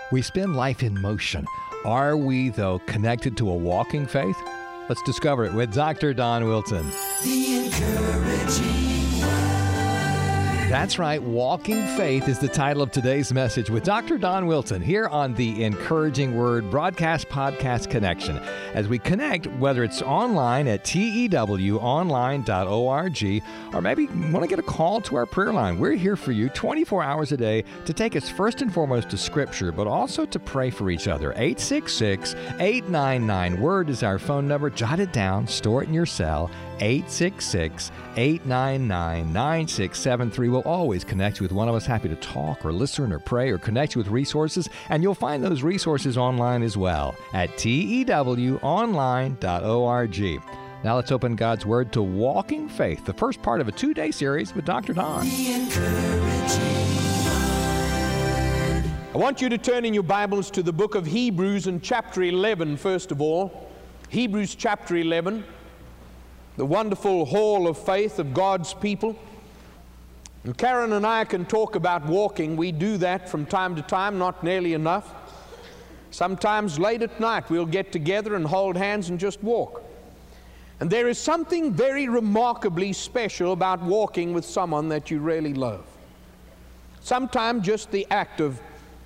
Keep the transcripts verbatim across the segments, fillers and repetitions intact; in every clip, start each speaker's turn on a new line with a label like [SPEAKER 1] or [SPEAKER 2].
[SPEAKER 1] We spend life in motion. Are we, though, connected to a walking faith? Let's discover it with Doctor Don Wilson.
[SPEAKER 2] The Encouraging
[SPEAKER 1] That's right. Walking Faith is the title of today's message with Doctor Don Wilson here on the Encouraging Word Broadcast Podcast Connection. As we connect, whether it's online at T E W online dot org or maybe you want to get a call to our prayer line, we're here for you twenty-four hours a day to take us first and foremost to Scripture, but also to pray for each other. eight six six, eight nine nine, WORD is our phone number. Jot it down. Store it in your cell. eight six six, eight nine nine, nine six seven three. We'll always connect you with one of us, happy to talk or listen or pray or connect you with resources, and you'll find those resources online as well at T E W online dot org. Now let's open God's Word to Walking Faith, the first part of a two-day series with Doctor Don.
[SPEAKER 2] The Encouraging
[SPEAKER 3] I want you to turn in your Bibles to the book of Hebrews in chapter eleven, first of all. Hebrews chapter eleven. The wonderful hall of faith of God's people. And Karen and I can talk about walking. We do that from time to time, not nearly enough. Sometimes late at night we'll get together and hold hands and just walk. And there is something very remarkably special about walking with someone that you really love. Sometimes just the act of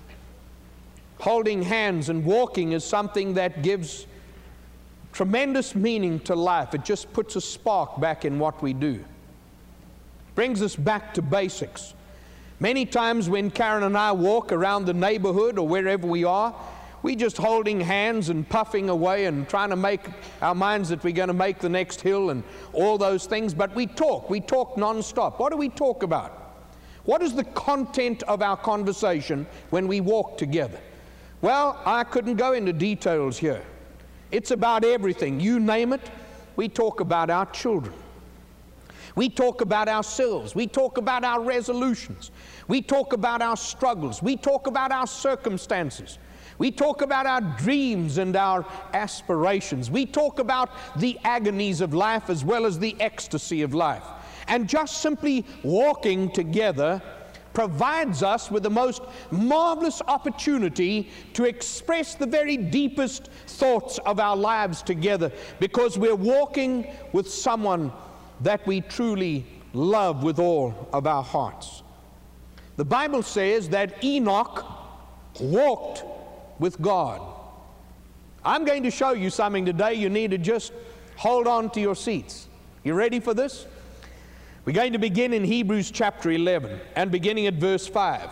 [SPEAKER 3] holding hands and walking is something that gives tremendous meaning to life. It just puts a spark back in what we do. Brings us back to basics. Many times when Karen and I walk around the neighborhood or wherever we are, we just holding hands and puffing away and trying to make our minds that we're going to make the next hill and all those things. But we talk. We talk non-stop. What do we talk about? What is the content of our conversation when we walk together? Well, I couldn't go into details here. It's about everything. You name it. We talk about our children. We talk about ourselves. We talk about our resolutions. We talk about our struggles. We talk about our circumstances. We talk about our dreams and our aspirations. We talk about the agonies of life as well as the ecstasy of life. And just simply walking together provides us with the most marvelous opportunity to express the very deepest thoughts of our lives together, because we're walking with someone that we truly love with all of our hearts. The Bible says that Enoch walked with God. I'm going to show you something today. You need to just hold on to your seats. You ready for this? We're going to begin in Hebrews chapter eleven and beginning at verse five.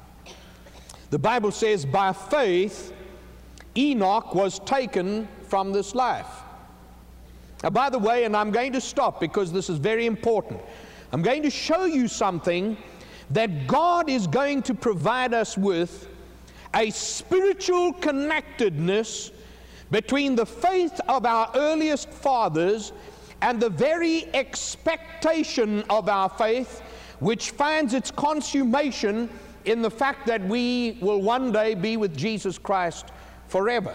[SPEAKER 3] The Bible says, by faith Enoch was taken from this life. Now, by the way, and I'm going to stop because this is very important. I'm going to show you something that God is going to provide us with, a spiritual connectedness between the faith of our earliest fathers and the very expectation of our faith, which finds its consummation in the fact that we will one day be with Jesus Christ forever.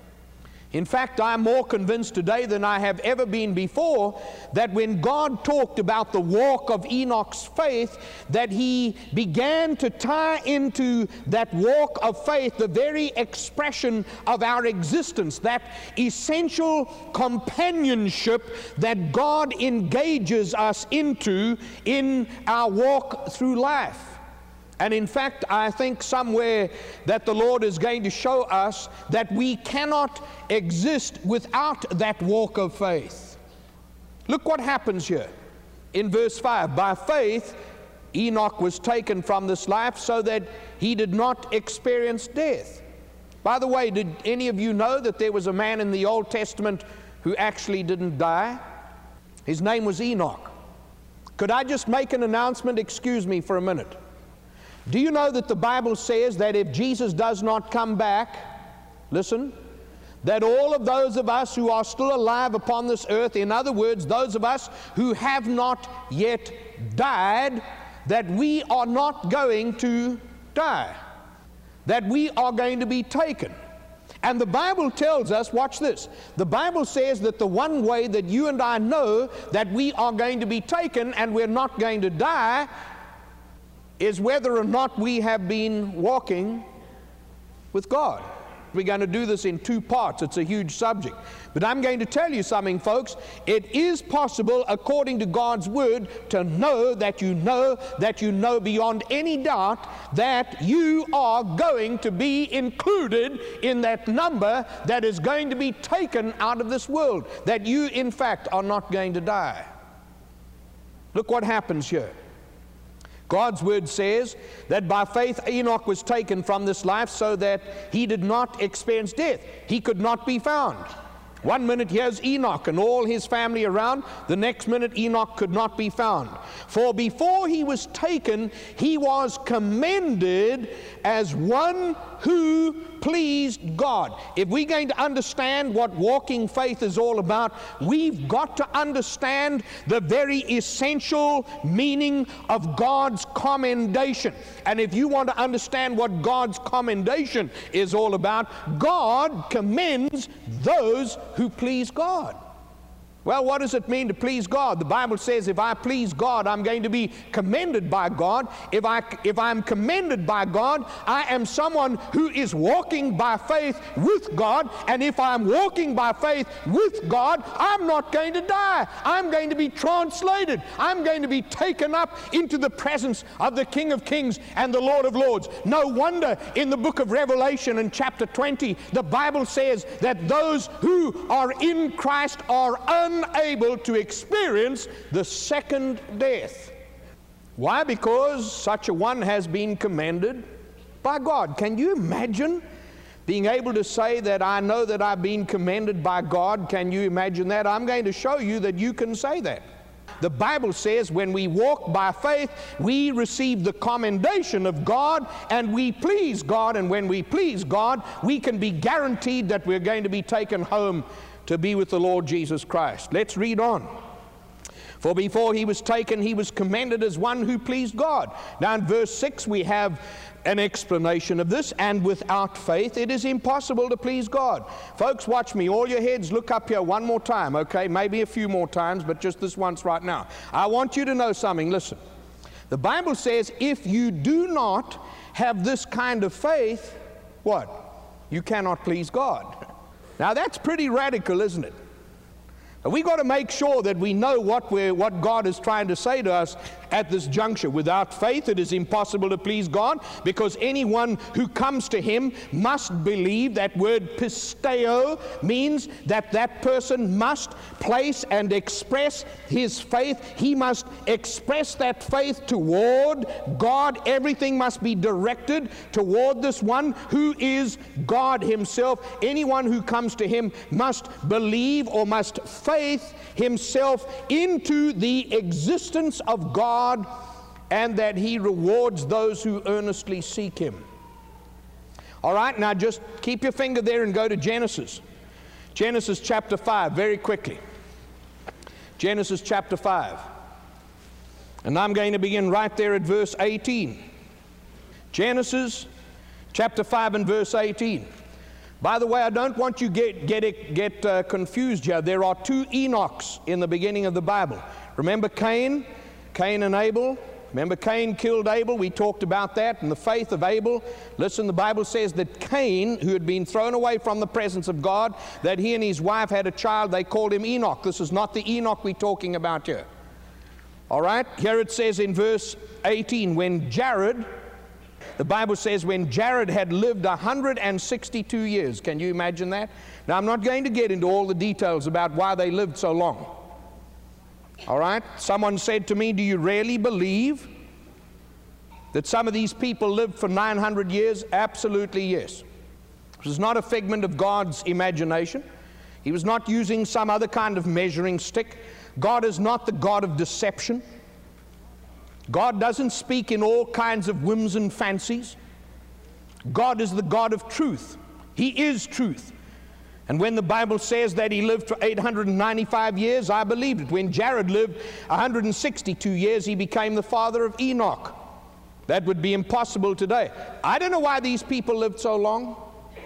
[SPEAKER 3] In fact, I'm more convinced today than I have ever been before that when God talked about the walk of Enoch's faith, that he began to tie into that walk of faith the very expression of our existence, that essential companionship that God engages us into in our walk through life. And in fact, I think somewhere that the Lord is going to show us that we cannot exist without that walk of faith. Look what happens here in verse five. By faith, Enoch was taken from this life so that he did not experience death. By the way, did any of you know that there was a man in the Old Testament who actually didn't die? His name was Enoch. Could I just make an announcement? Excuse me for a minute. Do you know that the Bible says that if Jesus does not come back, listen, that all of those of us who are still alive upon this earth, in other words, those of us who have not yet died, that we are not going to die, that we are going to be taken. And the Bible tells us, watch this, the Bible says that the one way that you and I know that we are going to be taken and we're not going to die is whether or not we have been walking with God. We're going to do this in two parts. It's a huge subject. But I'm going to tell you something, folks. It is possible, according to God's Word, to know that you know that you know beyond any doubt that you are going to be included in that number that is going to be taken out of this world, that you, in fact, are not going to die. Look what happens here. God's Word says that by faith Enoch was taken from this life so that he did not experience death. He could not be found. One minute here's Enoch and all his family around. The next minute Enoch could not be found. For before he was taken, he was commended as one who pleased God. If we're going to understand what walking faith is all about, we've got to understand the very essential meaning of God's commendation. And if you want to understand what God's commendation is all about, God commends those who please God. Well, what does it mean to please God? The Bible says if I please God, I'm going to be commended by God. If, I, if I'm commended by God, I am someone who is walking by faith with God. And if I'm walking by faith with God, I'm not going to die. I'm going to be translated. I'm going to be taken up into the presence of the King of Kings and the Lord of Lords. No wonder in the book of Revelation in chapter twenty, the Bible says that those who are in Christ are unable unable to experience the second death. Why? Because such a one has been commended by God. Can you imagine being able to say that I know that I've been commended by God? Can you imagine that? I'm going to show you that you can say that. The Bible says when we walk by faith, we receive the commendation of God and we please God. And when we please God, we can be guaranteed that we're going to be taken home to be with the Lord Jesus Christ. Let's read on. For before he was taken, he was commended as one who pleased God. Now in verse six we have an explanation of this. And without faith it is impossible to please God. Folks, watch me. All your heads look up here one more time, okay? Maybe a few more times, but just this once right now. I want you to know something. Listen. The Bible says if you do not have this kind of faith, what? You cannot please God. Now that's pretty radical, isn't it? We've got to make sure that we know what, we're, what God is trying to say to us at this juncture. Without faith, it is impossible to please God, because anyone who comes to Him must believe. That word pisteo means that that person must place and express his faith. He must express that faith toward God. Everything must be directed toward this one who is God Himself. Anyone who comes to Him must believe or must faith himself into the existence of God, and that He rewards those who earnestly seek Him. All right, now just keep your finger there and go to Genesis. Genesis chapter five, very quickly. Genesis chapter five. And I'm going to begin right there at verse eighteen. Genesis chapter five and verse eighteen. By the way, I don't want you to get, get, get uh, confused here. There are two Enochs in the beginning of the Bible. Remember Cain? Cain and Abel? Remember Cain killed Abel? We talked about that and the faith of Abel. Listen, the Bible says that Cain, who had been thrown away from the presence of God, that he and his wife had a child. They called him Enoch. This is not the Enoch we're talking about here. All right? Here it says in verse eighteen, when Jared... The Bible says when Jared had lived one hundred sixty-two years. Can you imagine that? Now, I'm not going to get into all the details about why they lived so long. All right? Someone said to me, do you really believe that some of these people lived for nine hundred years? Absolutely, yes. This is not a figment of God's imagination. He was not using some other kind of measuring stick. God is not the God of deception. God doesn't speak in all kinds of whims and fancies. God is the God of truth. He is truth. And when the Bible says that he lived for eight hundred ninety-five years, I believed it. When Jared lived one hundred sixty-two years, he became the father of Enoch. That would be impossible today. I don't know why these people lived so long.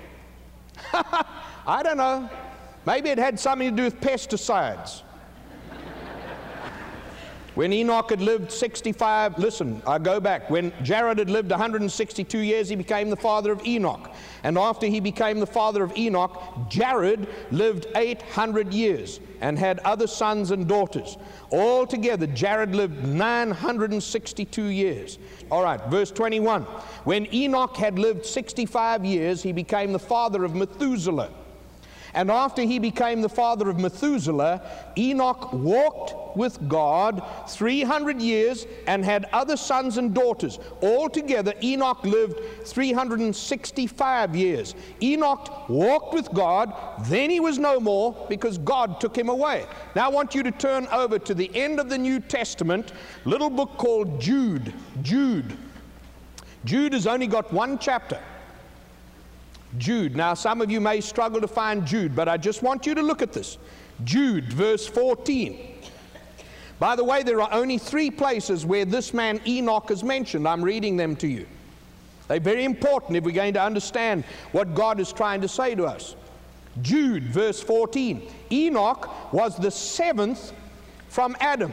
[SPEAKER 3] I don't know. Maybe it had something to do with pesticides. When Enoch had lived sixty-five, listen, I go back. When Jared had lived one hundred sixty-two years, he became the father of Enoch. And after he became the father of Enoch, Jared lived eight hundred years and had other sons and daughters. Altogether, Jared lived nine hundred sixty-two years. All right, verse twenty-one. When Enoch had lived sixty-five years, he became the father of Methuselah. And after he became the father of Methuselah, Enoch walked with God three hundred years and had other sons and daughters. Altogether, Enoch lived three hundred sixty-five years. Enoch walked with God, then he was no more because God took him away. Now I want you to turn over to the end of the New Testament, little book called Jude. Jude. Jude has only got one chapter. Jude. Now, some of you may struggle to find Jude, but I just want you to look at this. Jude, verse fourteen. By the way, there are only three places where this man Enoch is mentioned. I'm reading them to you. They're very important if we're going to understand what God is trying to say to us. Jude, verse fourteen. Enoch was the seventh from Adam.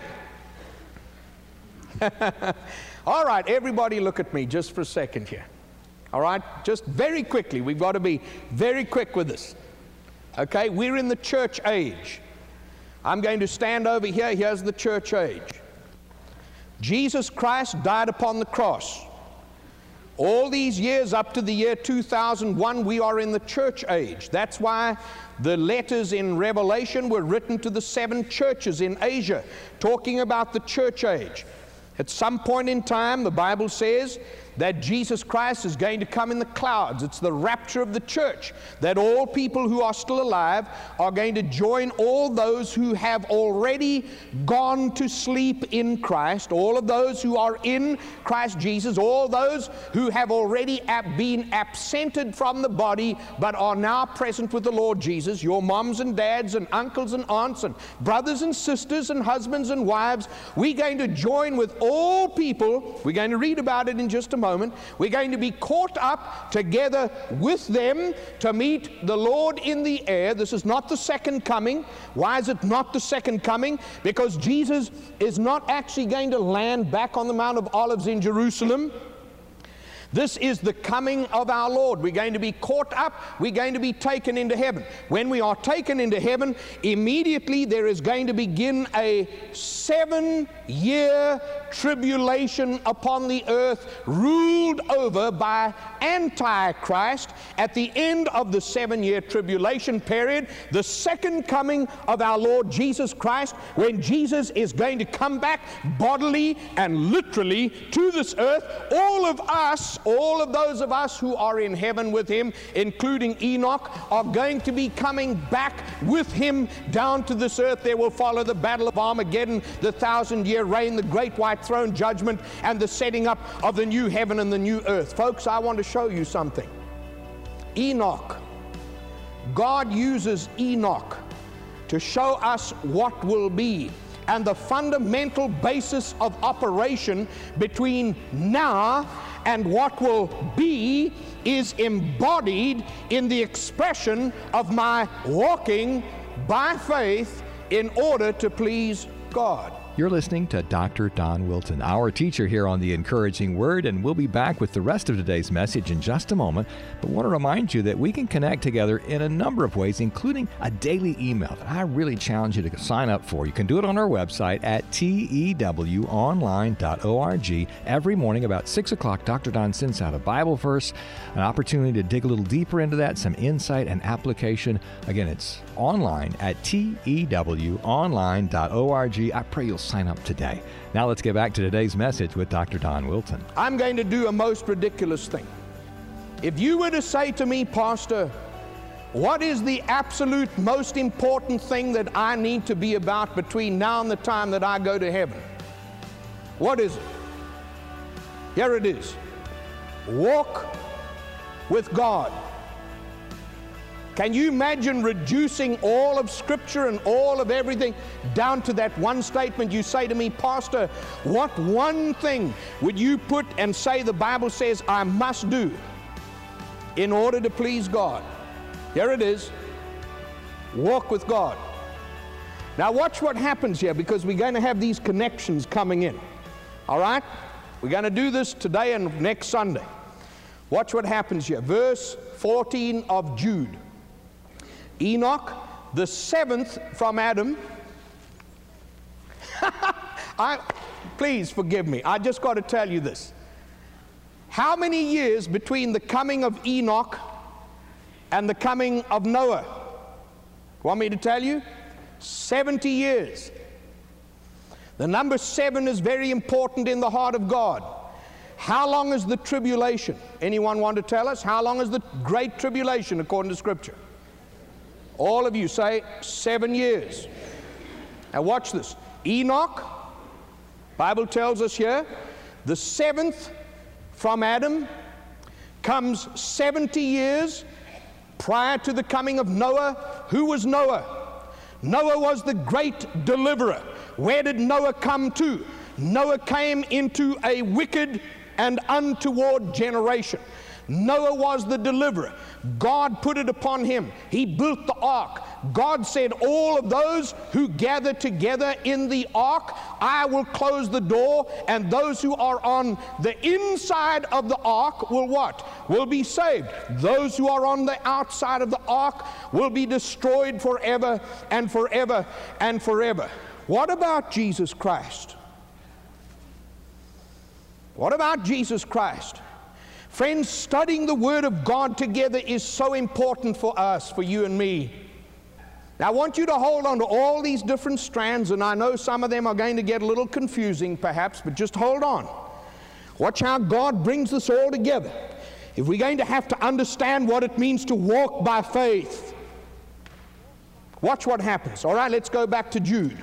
[SPEAKER 3] All right, everybody look at me just for a second here. All right, just very quickly, we've got to be very quick with this. Okay, we're in the church age. I'm going to stand over here. Here's the church age. Jesus Christ died upon the cross. All these years up to the year two thousand one, we are in the church age. That's why the letters in Revelation were written to the seven churches in Asia, talking about the church age. At some point in time, the Bible says that Jesus Christ is going to come in the clouds. It's the rapture of the church, that all people who are still alive are going to join all those who have already gone to sleep in Christ, all of those who are in Christ Jesus, all those who have already been absented from the body but are now present with the Lord Jesus, your moms and dads and uncles and aunts and brothers and sisters and husbands and wives. We're going to join with all people. We're going to read about it in just a moment. Moment, we're going to be caught up together with them to meet the Lord in the air. This is not the second coming. Why is it not the second coming? Because Jesus is not actually going to land back on the Mount of Olives in Jerusalem. This is the coming of our Lord. We're going to be caught up. We're going to be taken into heaven. When we are taken into heaven, immediately there is going to begin a seven-year tribulation upon the earth, ruled over by Antichrist. At the end of the seven-year tribulation period, the second coming of our Lord Jesus Christ, when Jesus is going to come back bodily and literally to this earth, all of us, all of those of us who are in heaven with him, including Enoch, are going to be coming back with him down to this earth. There will follow the battle of Armageddon, the thousand-year reign, the great white throne judgment, and the setting up of the new heaven and the new earth. Folks, I want to show you something. Enoch, God uses Enoch to show us what will be. And the fundamental basis of operation between now and what will be is embodied in the expression of my walking by faith in order to please God.
[SPEAKER 1] You're listening to Doctor Don Wilton, our teacher here on The Encouraging Word, and we'll be back with the rest of today's message in just a moment. But I want to remind you that we can connect together in a number of ways, including a daily email that I really challenge you to sign up for. You can do it on our website at T E W online dot org. Every morning about six o'clock, Doctor Don sends out a Bible verse, an opportunity to dig a little deeper into that, some insight and application. Again, it's online at T E W online dot org. I pray you'll sign up today. Now let's get back to today's message with Doctor Don Wilton.
[SPEAKER 3] I'm going to do a most ridiculous thing. If you were to say to me, Pastor, what is the absolute most important thing that I need to be about between now and the time that I go to heaven? What is it? Here it is. Walk with God. Can you imagine reducing all of Scripture and all of everything down to that one statement? You say to me, Pastor, what one thing would you put and say the Bible says I must do in order to please God? Here it is. Walk with God. Now watch what happens here, because we're going to have these connections coming in. All right? We're going to do this today and next Sunday. Watch what happens here. Verse fourteen of Jude. Enoch, the seventh from Adam. I, please forgive me. I just got to tell you this. How many years between the coming of Enoch and the coming of Noah? Want me to tell you? seventy years. The number seven is very important in the heart of God. How long is the tribulation? Anyone want to tell us? How long is the great tribulation according to Scripture? All of you say seven years. Now watch this. Enoch, Bible tells us here, the seventh from Adam, comes seventy years prior to the coming of Noah. Who was Noah? Noah was the great deliverer. Where did Noah come to? Noah came into a wicked and untoward generation. Noah was the deliverer. God put it upon him. He built the ark. God said, all of those who gather together in the ark, I will close the door, and those who are on the inside of the ark will what? Will be saved. Those who are on the outside of the ark will be destroyed forever and forever and forever. What about Jesus Christ? What about Jesus Christ? Friends, studying the Word of God together is so important for us, for you and me. Now, I want you to hold on to all these different strands, and I know some of them are going to get a little confusing perhaps, but just hold on. Watch how God brings this all together. If we're going to have to understand what it means to walk by faith, watch what happens. All right, let's go back to Jude.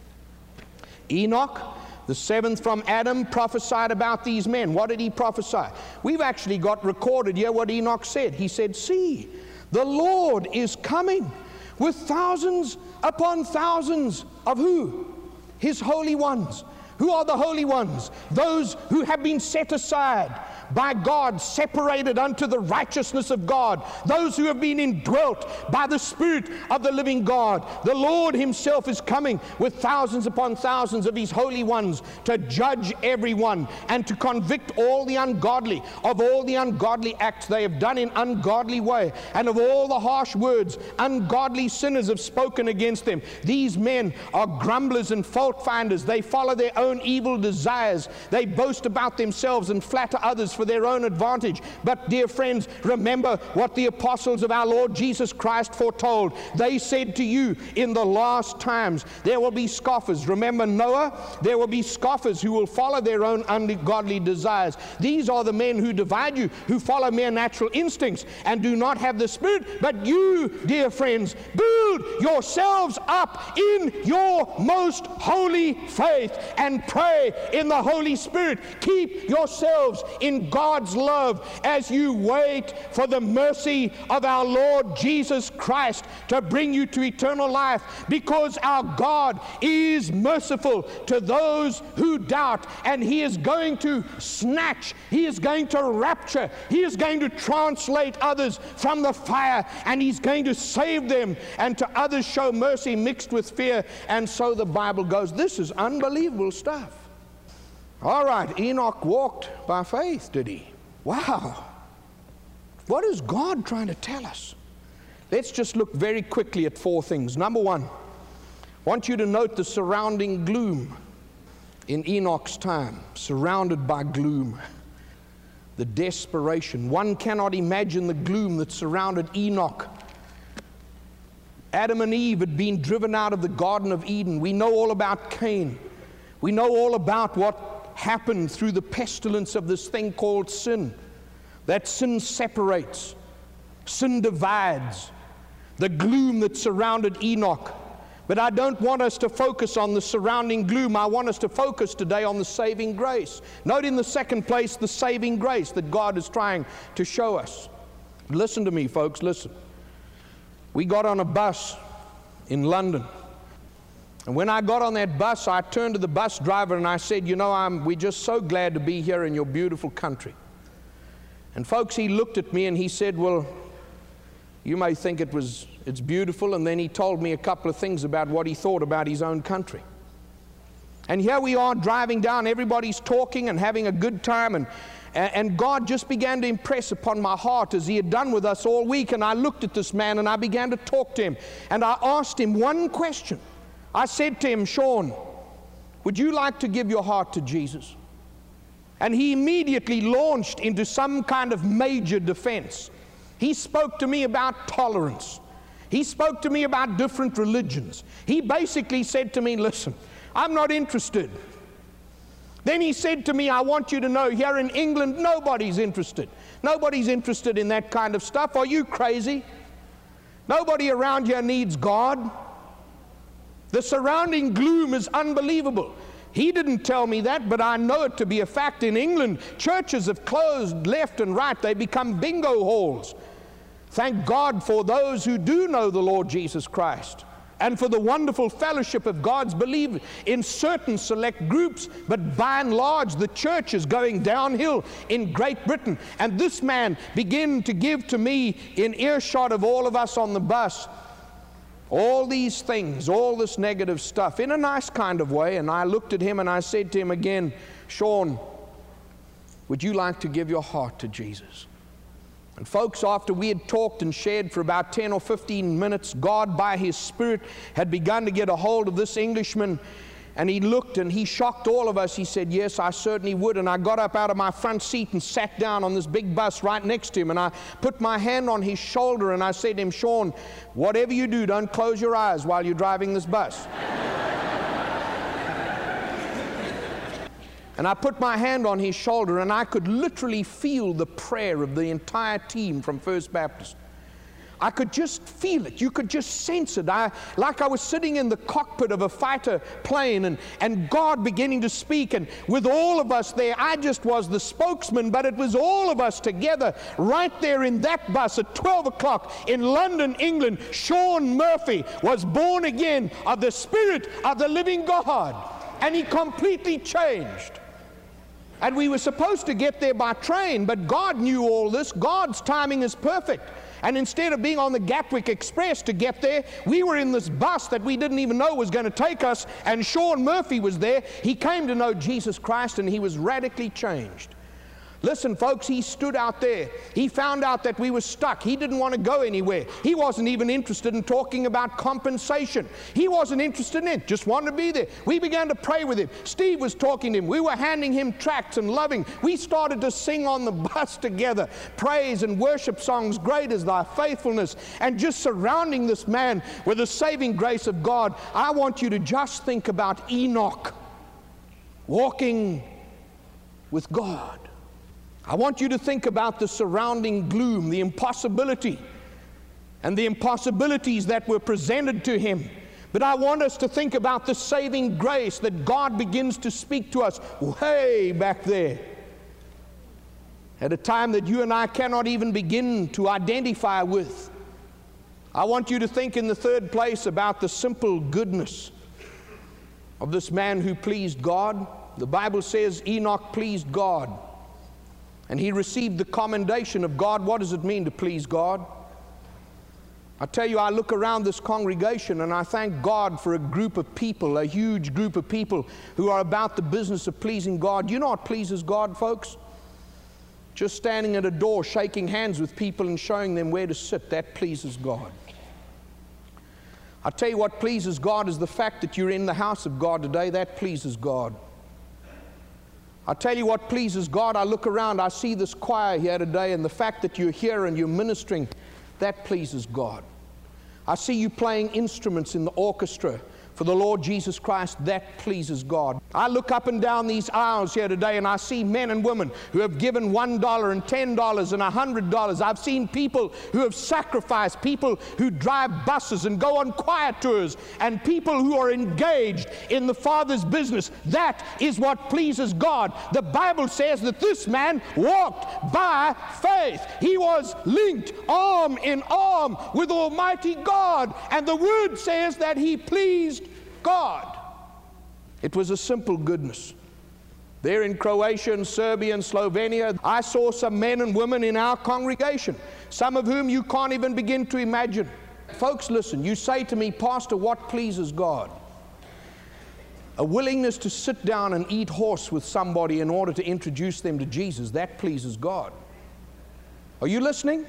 [SPEAKER 3] Enoch, the seventh from Adam, prophesied about these men. What did he prophesy? We've actually got recorded here what Enoch said. He said, see, the Lord is coming with thousands upon thousands of who? His holy ones. Who are the holy ones? Those who have been set aside by God, separated unto the righteousness of God, those who have been indwelt by the Spirit of the living God. The Lord himself is coming with thousands upon thousands of his holy ones to judge everyone and to convict all the ungodly of all the ungodly acts they have done in ungodly way, and of all the harsh words ungodly sinners have spoken against them. These men are grumblers and fault finders. They follow their own evil desires. They boast about themselves and flatter others for their own advantage. But dear friends, remember what the apostles of our Lord Jesus Christ foretold. They said to you, in the last times there will be scoffers. Remember Noah? There will be scoffers who will follow their own ungodly desires. These are the men who divide you, who follow mere natural instincts and do not have the Spirit. But you, dear friends, build yourselves up in your most holy faith and pray in the Holy Spirit. Keep yourselves in God's love as you wait for the mercy of our Lord Jesus Christ to bring you to eternal life, because our God is merciful to those who doubt, and he is going to snatch, he is going to rapture, he is going to translate others from the fire, and he's going to save them, and to others show mercy mixed with fear. And so the Bible goes. This is unbelievable stuff. All right, Enoch walked by faith, did he? Wow. What is God trying to tell us? Let's just look very quickly at four things. Number one, I want you to note the surrounding gloom in Enoch's time, surrounded by gloom. The desperation. One cannot imagine the gloom that surrounded Enoch. Adam and Eve had been driven out of the Garden of Eden. We know all about Cain. We know all about what happened through the pestilence of this thing called sin. That sin separates, sin divides, the gloom that surrounded Enoch. But I don't want us to focus on the surrounding gloom. I want us to focus today on the saving grace. Note in the second place the saving grace that God is trying to show us. Listen to me, folks, listen. We got on a bus in London. And when I got on that bus, I turned to the bus driver and I said, you know, I'm, we're just so glad to be here in your beautiful country. And folks, he looked at me and he said, well, You may think it was, it's beautiful, and then he told me a couple of things about what he thought about his own country. And here we are driving down, everybody's talking and having a good time, and, and God just began to impress upon my heart as he had done with us all week. And I looked at this man and I began to talk to him, and I asked him one question. I said to him, Sean, would you like to give your heart to Jesus? And he immediately launched into some kind of major defense. He spoke to me about tolerance. He spoke to me about different religions. He basically said to me, listen, I'm not interested. Then he said to me, I want you to know here in England, nobody's interested. Nobody's interested in that kind of stuff. Are you crazy? Nobody around here needs God. The surrounding gloom is unbelievable. He didn't tell me that, but I know it to be a fact. In England, churches have closed left and right. They become bingo halls. Thank God for those who do know the Lord Jesus Christ, and for the wonderful fellowship of God's believers in certain select groups. But by and large, the church is going downhill in Great Britain. And this man began to give to me, in earshot of all of us on the bus, all these things, all this negative stuff, in a nice kind of way. And I looked at him and I said to him again, Sean, would you like to give your heart to Jesus? And folks, after we had talked and shared for about ten or fifteen minutes, God by his Spirit had begun to get a hold of this Englishman, and he looked and he shocked all of us. He said, yes, I certainly would. And I got up out of my front seat and sat down on this big bus right next to him, and I put my hand on his shoulder and I said to him, Sean, whatever you do, don't close your eyes while you're driving this bus. And I put my hand on his shoulder, and I could literally feel the prayer of the entire team from First Baptist. I could just feel it. You could just sense it. I, like I was sitting in the cockpit of a fighter plane, and, and God beginning to speak. And with all of us there, I just was the spokesman, but it was all of us together right there in that bus at twelve o'clock in London, England. Sean Murphy was born again of the Spirit of the living God, and he completely changed. And we were supposed to get there by train, but God knew all this. God's timing is perfect. And instead of being on the Gatwick Express to get there, we were in this bus that we didn't even know was going to take us, and Sean Murphy was there. He came to know Jesus Christ, and he was radically changed. Listen, folks, he stood out there. He found out that we were stuck. He didn't want to go anywhere. He wasn't even interested in talking about compensation. He wasn't interested in it, just wanted to be there. We began to pray with him. Steve was talking to him. We were handing him tracts and loving. We started to sing on the bus together, praise and worship songs, Great is Thy Faithfulness, and just surrounding this man with the saving grace of God. I want you to just think about Enoch walking with God. I want you to think about the surrounding gloom, the impossibility, and the impossibilities that were presented to him. But I want us to think about the saving grace that God begins to speak to us way back there, at a time that you and I cannot even begin to identify with. I want you to think in the third place about the simple goodness of this man who pleased God. The Bible says Enoch pleased God, and he received the commendation of God. What does it mean to please God? I tell you, I look around this congregation and I thank God for a group of people, a huge group of people who are about the business of pleasing God. You know what pleases God, folks? Just standing at a door, shaking hands with people and showing them where to sit, that pleases God. I tell you what pleases God is the fact that you're in the house of God today. That pleases God. I tell you what pleases God. I look around, I see this choir here today, and the fact that you're here and you're ministering, that pleases God. I see you playing instruments in the orchestra for the Lord Jesus Christ. That pleases God. I look up and down these aisles here today and I see men and women who have given one dollar and ten dollars and a hundred dollars. I've seen people who have sacrificed, people who drive buses and go on choir tours, and people who are engaged in the Father's business. That is what pleases God. The Bible says that this man walked by faith. He was linked arm in arm with Almighty God, and the Word says that he pleased God. It was a simple goodness. There in Croatia and Serbia and Slovenia, I saw some men and women in our congregation, some of whom you can't even begin to imagine. Folks, listen, you say to me, Pastor, what pleases God? A willingness to sit down and eat horse with somebody in order to introduce them to Jesus, that pleases God. Are you listening?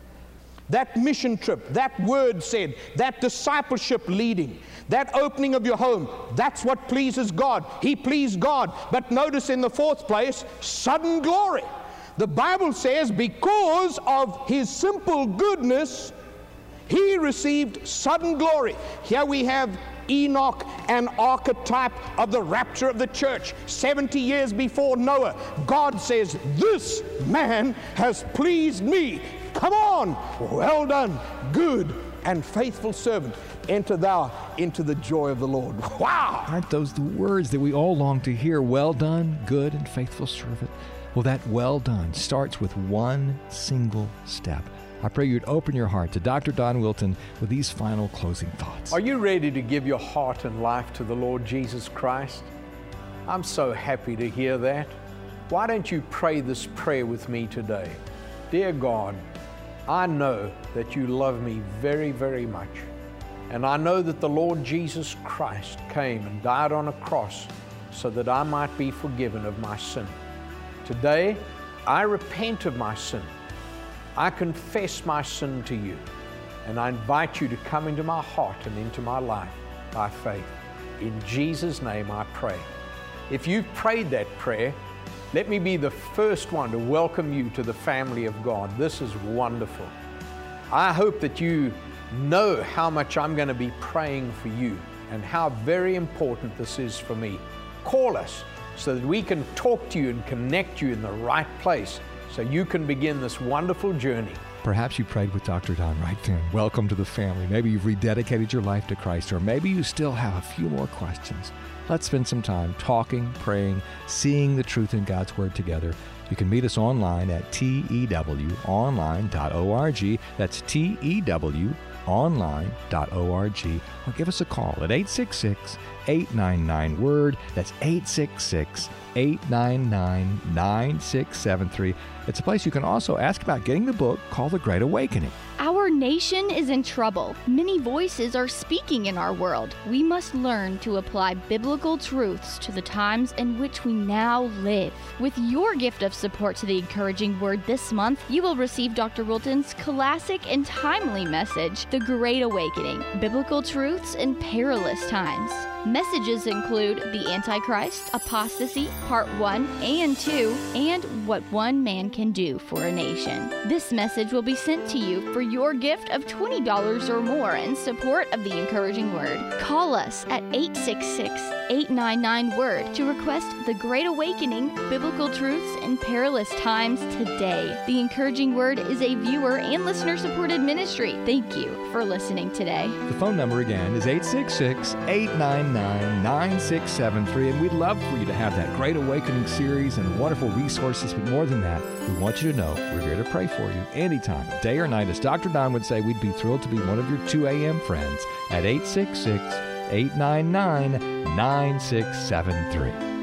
[SPEAKER 3] That mission trip, that word said, that discipleship leading, that opening of your home, that's what pleases God. He pleased God. But notice in the fourth place, sudden glory. The Bible says because of His simple goodness, He received sudden glory. Here we have Enoch, an archetype of the rapture of the church. seventy years before Noah, God says, this man has pleased me. Come on, well done, good and faithful servant. Enter thou into the joy of the Lord. Wow!
[SPEAKER 1] Aren't those the words that we all long to hear? Well done, good and faithful servant. Well, that well done starts with one single step. I pray you'd open your heart to Doctor Don Wilton with these final closing thoughts.
[SPEAKER 3] Are you ready to give your heart and life to the Lord Jesus Christ? I'm so happy to hear that. Why don't you pray this prayer with me today? Dear God, I know that you love me very, very much. And I know that the Lord Jesus Christ came and died on a cross so that I might be forgiven of my sin. Today, I repent of my sin. I confess my sin to you, and I invite you to come into my heart and into my life by faith. In Jesus' name I pray. If you've prayed that prayer, let me be the first one to welcome you to the family of God. This is wonderful. I hope that you know how much I'm going to be praying for you and how very important this is for me. Call us so that we can talk to you and connect you in the right place, so you can begin this wonderful journey.
[SPEAKER 1] Perhaps you prayed with Doctor Don right then. Welcome to the family. Maybe you've rededicated your life to Christ, or maybe you still have a few more questions. Let's spend some time talking, praying, seeing the truth in God's Word together. You can meet us online at T E W online dot org. That's T E W online dot org. Or give us a call at eight six six, eight nine nine, WORD. That's eight six six, eight nine nine, nine six seven three. It's a place you can also ask about getting the book called The Great Awakening.
[SPEAKER 4] Our nation is in trouble. Many voices are speaking in our world. We must learn to apply biblical truths to the times in which we now live. With your gift of support to the Encouraging Word this month, you will receive Doctor Wilton's classic and timely message, The Great Awakening, Biblical Truths in Perilous Times. Messages include The Antichrist, Apostasy, Part one and two, and What One Man Can Do for a Nation. This message will be sent to you for your gift of twenty dollars or more in support of the Encouraging Word. Call us at eight six six, eight nine nine, WORD to request The Great Awakening, Biblical Truths in Perilous Times today. The Encouraging Word is a viewer and listener-supported ministry. Thank you for listening today.
[SPEAKER 1] The phone number again is eight six six, eight nine nine, nine six seven three, and we'd love for you to have that Great Awakening series and wonderful resources, but more than that, we want you to know we're here to pray for you anytime, day or night. As Doctor Don would say, we'd be thrilled to be one of your two a.m. friends at eight six six, eight nine nine, nine six seven three.